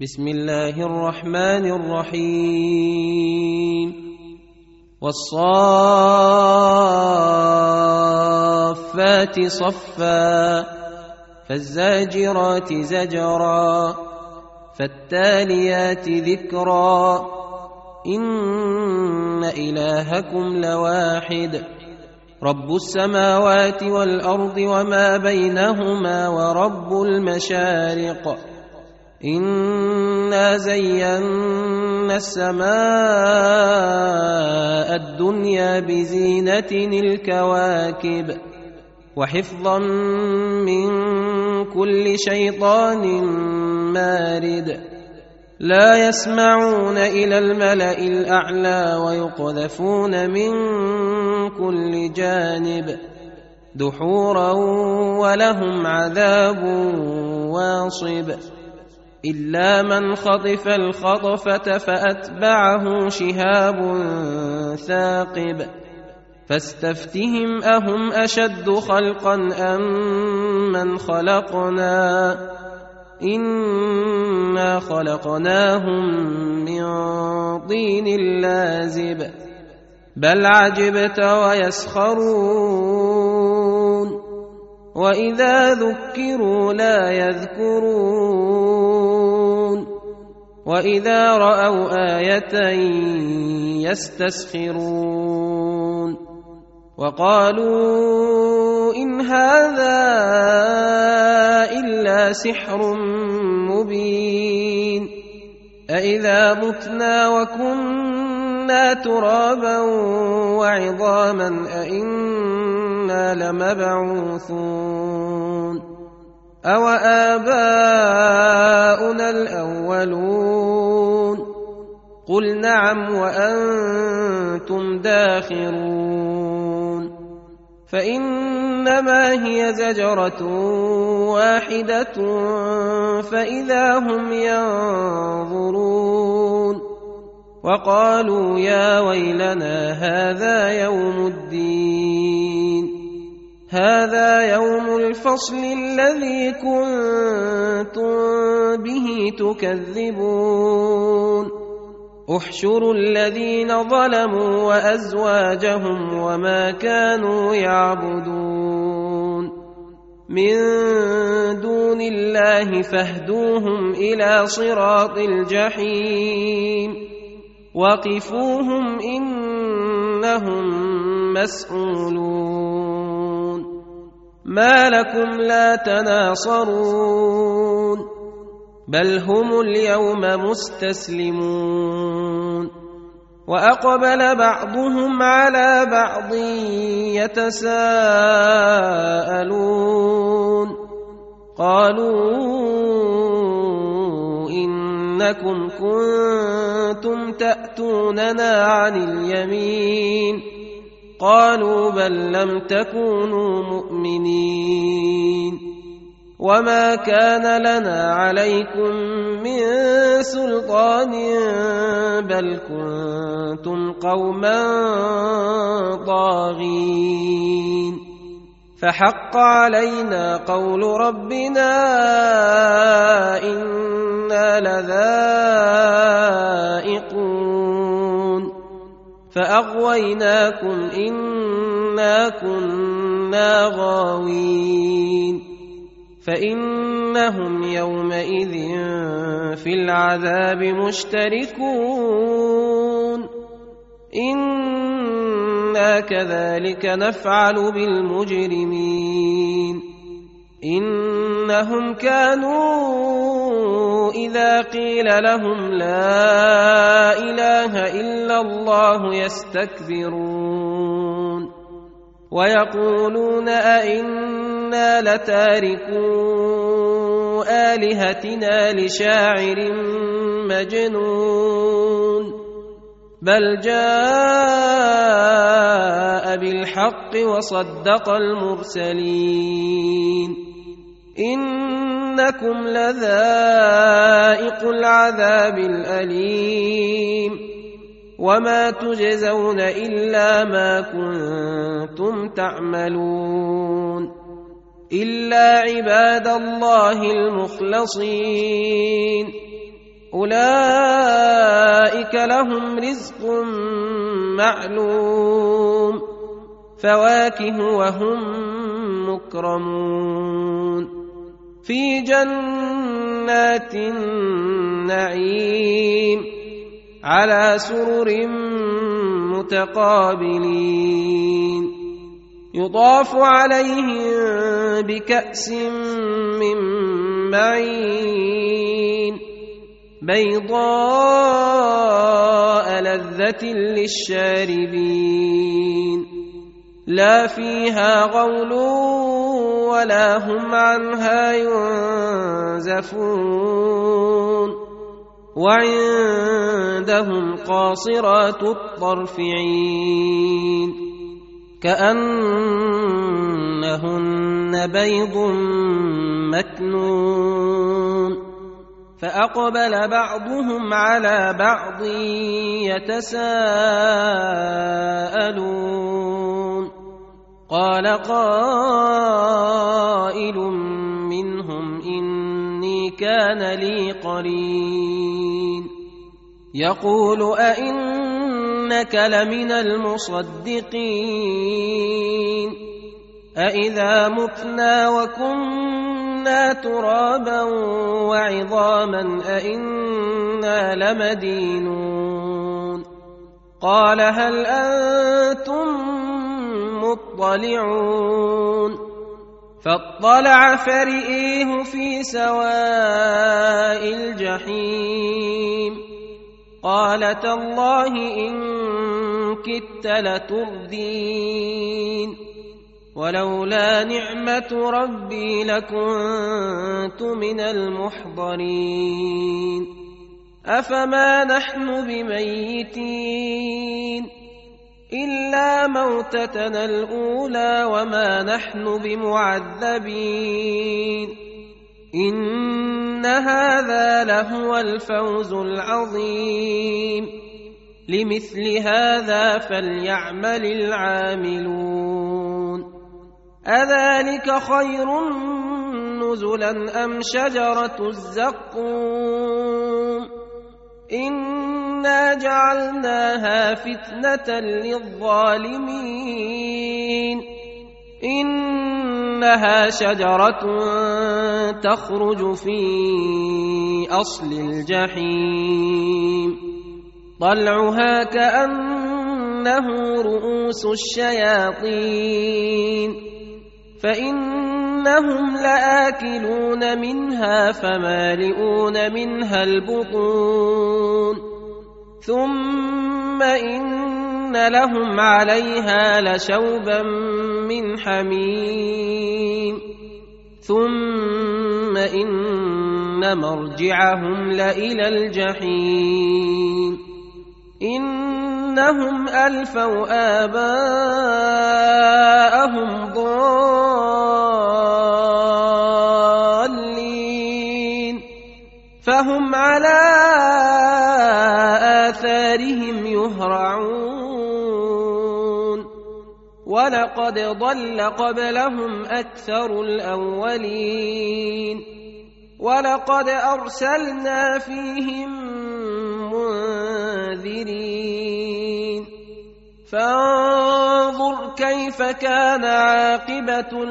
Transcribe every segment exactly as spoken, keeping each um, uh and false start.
بسم الله الرحمن الرحيم والصافات صفا فالزاجرات زجرا فالتاليات ذكرا إن إلهكم لواحد رب السماوات والأرض وما بينهما ورب المشارق إنا زينا السماء الدنيا بزينة الكواكب وحفظا من كل شيطان مارد لا يسمعون إلى الملأ الأعلى ويقذفون من كل جانب دحورا ولهم عذاب واصب إلا من خطف الخطفة فأتبعه شهاب ثاقب فاستفتهم أهم أشد خلقا أم من خلقنا إنا خلقناهم من طين لازب بل عجبت ويسخرون وإذا ذكروا لا يذكرون وإذا رأوا آية يستسخرون وقالوا إن هذا إلا سحر مبين أإذا متنا وكنا ترابا وعظاما أإنا لمبعوثون أو آباؤنا الأولون قل نعم وأنتم داخرون فإنما هي زجرة واحدة فإذا هم ينظرون وقالوا يا ويلنا هذا يوم الدين هذا يوم الفصل الذي كنتم به تكذبون احشروا الذين ظلموا وأزواجهم وما كانوا يعبدون من دون الله فاهدوهم إلى صراط الجحيم وقفوهم إنهم مسؤولون ما لكم لا تناصرون بل هم اليوم مستسلمون وأقبل بعضهم على بعض يتساءلون قالوا إنكم كنتم تأتوننا عن اليمين قالوا بل لم تكونوا مؤمنين وما كان لنا عليكم من سلطان بل كنتم قوما طاغين فحق علينا قول ربنا إنا لذائقون فأغويناكم إنا كنا غاوين فإنهم يومئذ في العذاب مشتركون إنا كذلك نفعل بالمجرمين إنهم كانوا إذا قيل لهم لا إله إلا الله يستكبرون ويقولون أئنا لتاركو آلهتنا لشاعر مجنون بل جاء بالحق وصدق المرسلين إنكم لذائق العذاب الأليم وما تجزون إلا ما كنتم تعملون إلا عباد الله المخلصين أولئك لهم رزق معلوم فواكه وهم مكرمون في جنات النعيم على سرر متقابلين يطاف عليهم بكأس من معين بيضاء لذة للشاربين لا فيها غول ولا هم عنها ينزفون وعندهم قاصرات الطرف عين كأنهن بيض مكنون فأقبل بعضهم على بعض يتساءلون قال قائل منهم إني كان لي قرين يقول أئنك لمن المصدقين أئذا متنا وكنا ترابا وعظاما أئنا لمدينون قال هل أنتم مطلعون فاطلع فرئيه في سواء الجحيم قال تالله إن كدت لتردين ولولا نعمة ربي لكنت من المحضرين أفما نحن بميتين إلا موتتنا الأولى وما نحن بمعذبين إن هذا لهو الفوز العظيم لمثل هذا فليعمل العاملون أذلك خير نزلا أم شجرة الزقوم إنا جعلناها فتنة للظالمين إنها شجرة تخرج في أصل الجحيم طلعها كأنه رؤوس الشياطين فإنهم لآكلون منها فمالئون منها البطون ثم إن لهم عليها لشوبا من حميم ثم إن مرجعهم لإلى الجحيم إنهم ألفوا آباءهم ضالين فهم على آثارهم يهرعون ولقد ضل قبلهم أكثر الأولين ولقد أرسلنا فيهم منذرين فانظر كيف كان عاقبة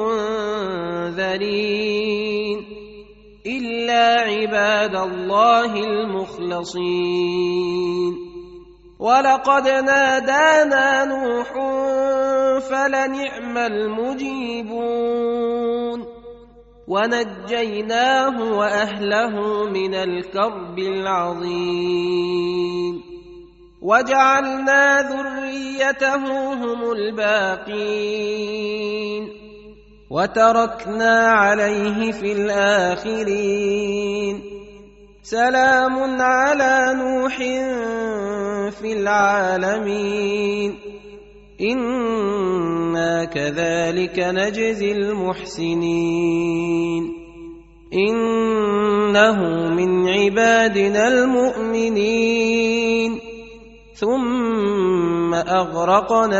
المنذرين إلا عباد الله المخلصين ولقد نادانا نوح فلنعم المجيبون ونجيناه وأهله من الكرب العظيم وجعلنا ذريته هم الباقين وتركنا عليه في الآخرين سلام على نوح في العالمين إنا كذلك نجزي المحسنين إنه من عبادنا المؤمنين ثم أغرقنا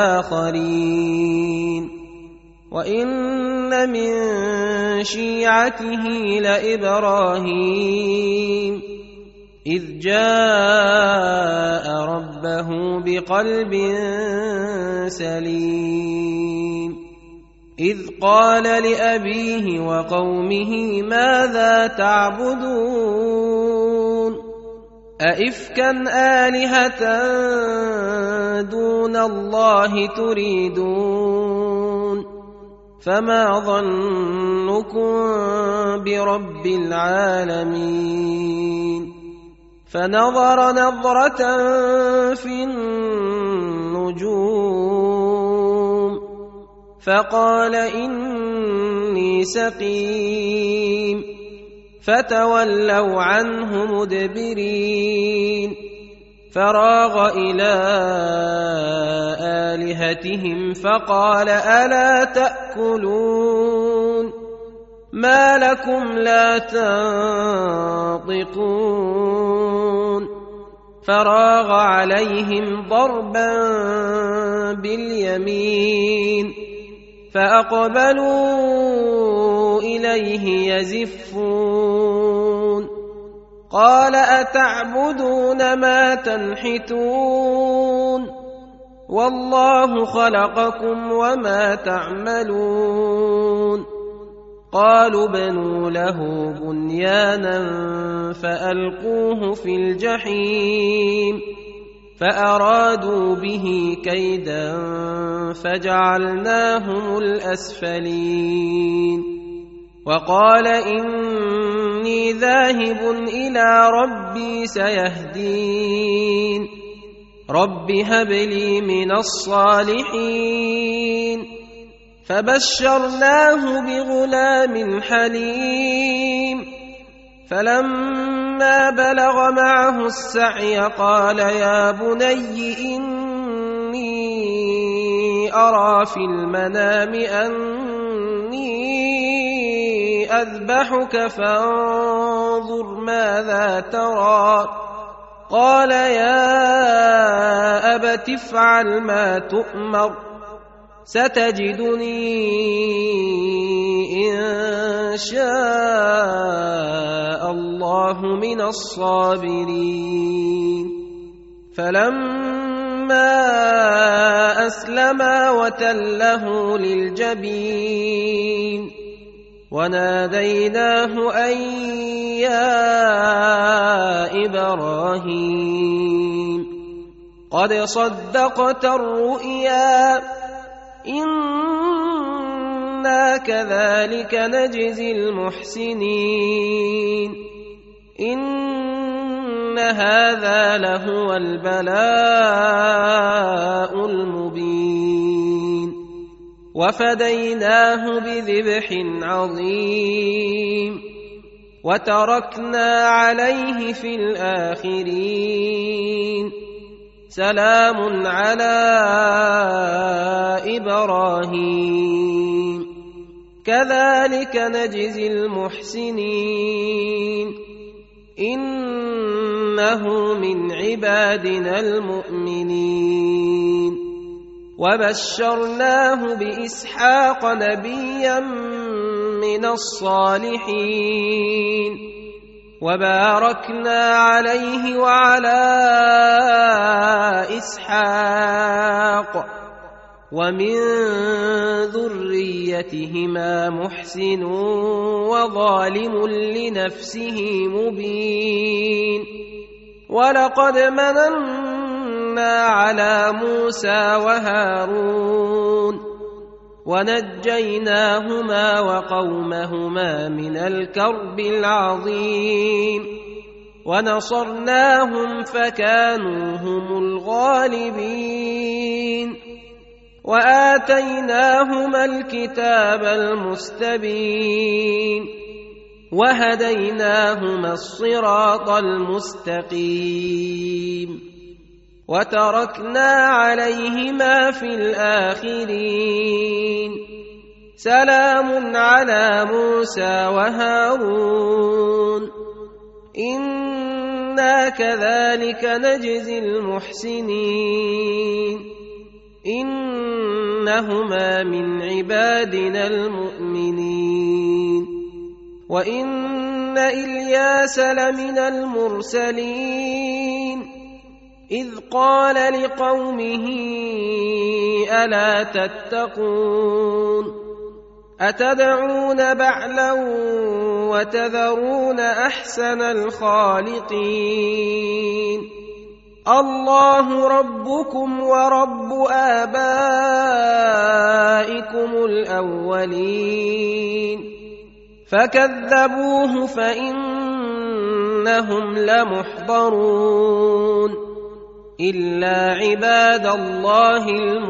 الآخرين وإن من شيعته لإبراهيم إذ جاء ربه بقلب سليم إذ قال لأبيه وقومه ماذا تعبدون أئفكا آلهة دون الله تريدون فما ظنكم برب العالمين فنظر نظرة في النجوم فقال إني سقيم فتولوا عنه مدبرين فراغ إلى آلهتهم فقال ألا تأكلون ما لكم لا تنطقون فراغ عليهم ضربا باليمين فأقبلوا إليه يزفون قال أتعبدون ما تنحتون والله خلقكم وما تعملون قالوا بنوا له بنيانا فألقوه في الجحيم فأرادوا به كيدا فجعلناهم الأسفلين وقال إني ذاهب إلى ربي سيهدين رب هب لي من الصالحين فبشرناه بغلام حليم فلما بلغ معه السعي قال يا بني إني أرى في المنام أني أذبحك فانظر ماذا ترى قال يا أبت افعل ما تؤمر ستجدني إن شاء الله من الصابرين فلما أسلما وتله للجبين وناديناه أن يا إبراهيم قد صدقت الرؤيا إنا كذلك نجزي المحسنين إن هذا لهو البلاء المبين وفديناه بذبح عظيم وتركنا عليه في الآخرين سلام على إبراهيم كذلك نجزي المحسنين إنه من عبادنا المؤمنين وبشرناه بإسحاق نبيا من الصالحين وباركنا عليه وعلى إسحاق ومن ذريتهما محسن وظالم لنفسه مبين ولقد مننا على موسى وهارون ونجيناهما وقومهما من الكرب العظيم ونصرناهم فكانوا هم الغالبين وآتيناهما الكتاب المستبين وهديناهما الصراط المستقيم وتركنا عليهما في الآخرين سلام على موسى وهارون إنا كذلك نجزي المحسنين إنهما من عبادنا المؤمنين وإن إلياس لمن المرسلين إذ قال لقومه ألا تتقون أتدعون بعلا وتذرون أحسن الخالقين الله ربكم ورب آبائكم الأولين فكذبوه فإنهم لمحضرون إلا عباد الله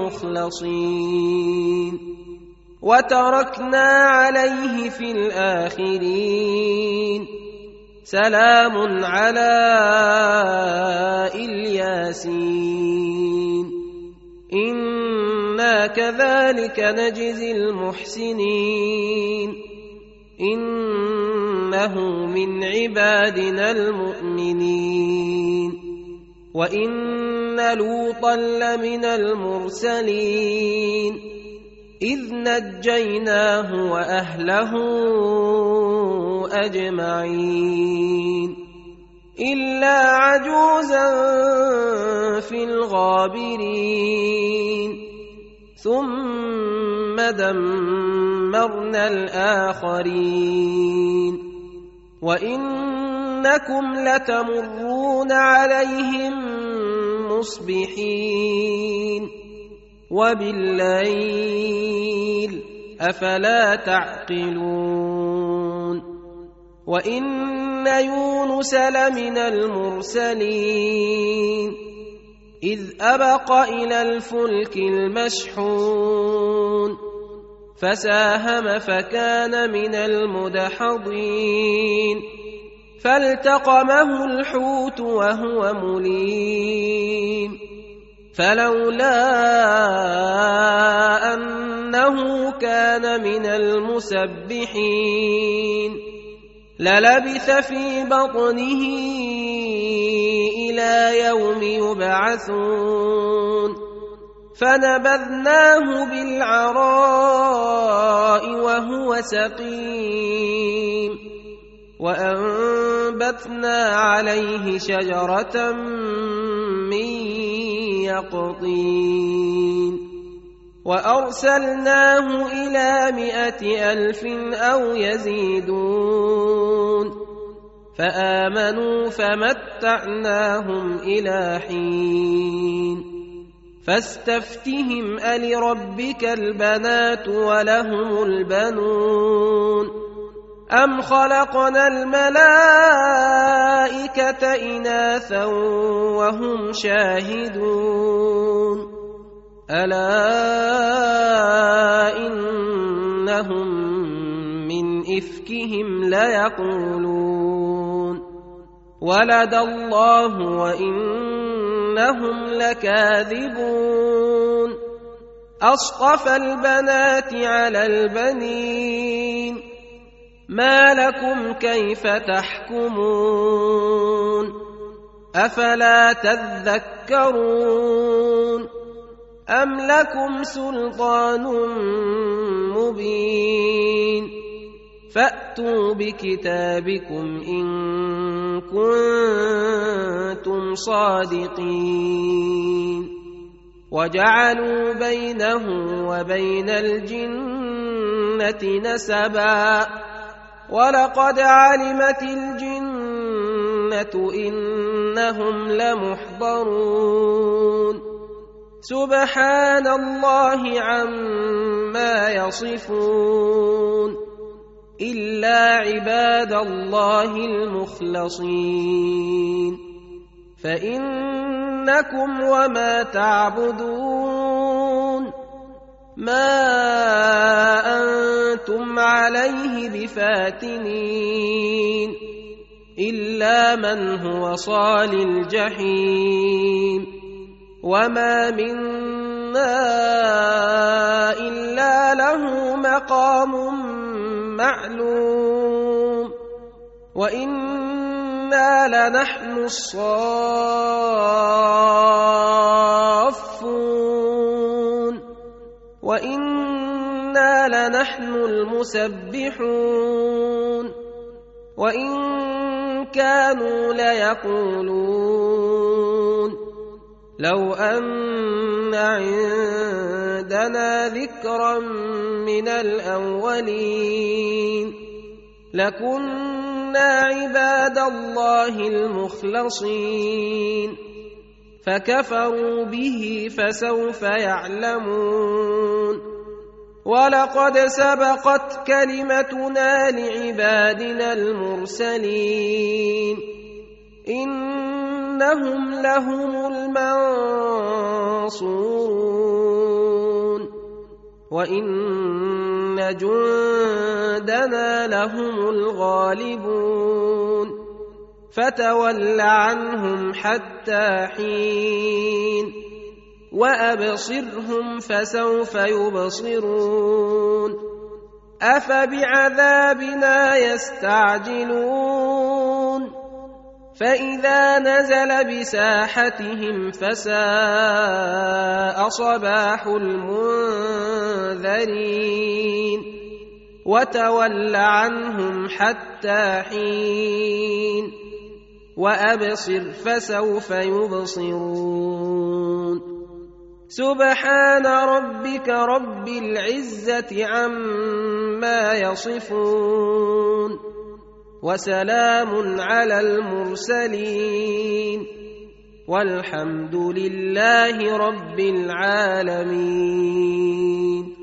المخلصين وتركنا عليه في الآخرين سلام على الياسين إنا كذلك نجزي المحسنين إنه من عبادنا المؤمنين وإن لوطا لمن المرسلين إذ نجيناه وأهله أجمعين إلا عجوزا في الغابرين ثم دمرنا الآخرين وإنكم لتمرون عليهم مصبحين وبالليل أفلا تعقلون وإن يونس لمن المرسلين إذ أبق إلى الفلك المشحون فساهم فكان من المدحضين فالتقمه الحوت وهو مليم فلولا أنه كان من المسبحين للبث في بطنه إلى يوم يبعثون فنبذناه بالعراء وهو سقيم وأنبتنا عليه شجرة من يقطين وأرسلناه إلى مائة ألف أو يزيدون فآمنوا فمتعناهم إلى حين فاستفتهم ألربك البنات ولهم البنون أم خلقنا الملائكة إناثا وهم شاهدون ألا إنهم من إفكهم ليقولون ولد الله وإنهم لكاذبون أصطفى البنات على البنين ما لكم كيف تحكمون أفلا تذكرون أم لكم سلطان مبين فأتوا بكتابكم إن كنتم صادقين وجعلوا بينه وبين الجنة نسبا ولقد علمت الجنة إنهم لمحضرون سبحان الله عما يصفون إلا عباد الله المخلصين فإنكم وما تعبدون ما أنتم عليه بفاتنين إلا من هو صال الجحيم وما منا إلا له مقام معلوم وإنا لنحن الصافون وإنا لنحن المسبحون وإن كانوا ليقولون لو أن عندنا ذكرا من الأولين لكنا عباد الله المخلصين فكفروا به فسوف يعلمون ولقد سبقت كلمتنا لعبادنا المرسلين إنهم لهم المنصورون وإن جندنا لهم الغالبون فتول عنهم حتى حين وأبصرهم فسوف يبصرون أفبعذابنا يستعجلون فإذا نزل بساحتهم فساء صباح المنذرين وتول عنهم حتى حين وأبصر فسوف يبصرون سبحان ربك رب العزة عما يصفون وسلام على المرسلين والحمد لله رب العالمين.